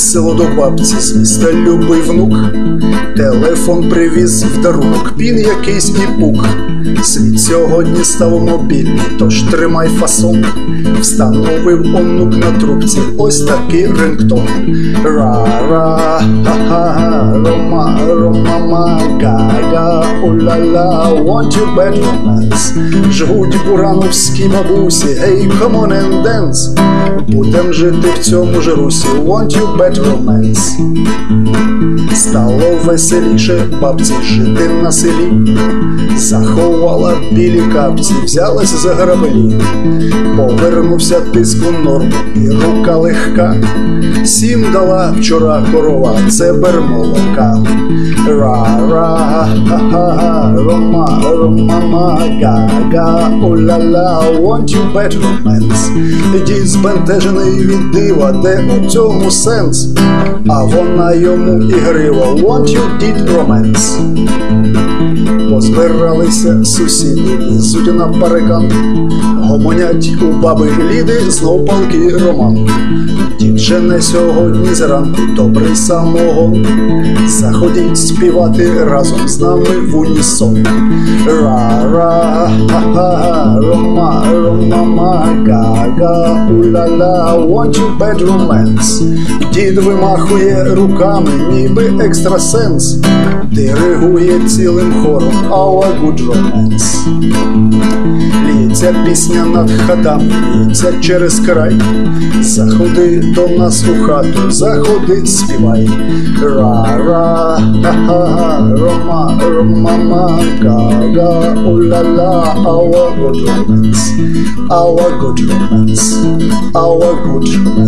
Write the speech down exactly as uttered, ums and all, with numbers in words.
село до бабці з міста любий внук. Телефон привіз в дарунок, пін якийсь і пук. Світ сьогодні став мобільний, тож тримай фасон. Встановив онук на трубці ось такий рингтон. Ра-ра, ха-ха, рома, рома, га-га, у-ла-ла, want you bad romance. Жгуть бурановські бабусі, hey, come on and dance. Будем жити в цьому ж русі, want you bad romance. Стало веселіше бабці жити на селі. Заховала білі капці, взялась за грабелі. Повернувся тиск у норму і рука легка. Сім дала вчора корова, це бермолока. Ра-ра, ха-ха, рома, рома, га-га, у-ла-ла, want you bad romance. Дід збентежений від дива, де у цьому сенс? А вона йому ігрива, want you did romance. Позбиралися сусіди, лізуть на парикан. Гомонять у баби Ліди, знов палкий роман. Дід жене сьогодні зранку добрий самогон. Заходіть співати разом з нами в унісон. Ра-ра, ха-ха, рома, рома, га-га, у-ла-ла, want you bad romance. Дід вимахує руками, ніби екстрасенс. Диригує цілим хором our good romance. Лється пісня над хатами, лється через край. Заходи до нас у хату, заходи, співай. Ра-ра, ха-ха, рома, рома, га-га, у-ла-ла, our good romance. Our good romance. Our good romance.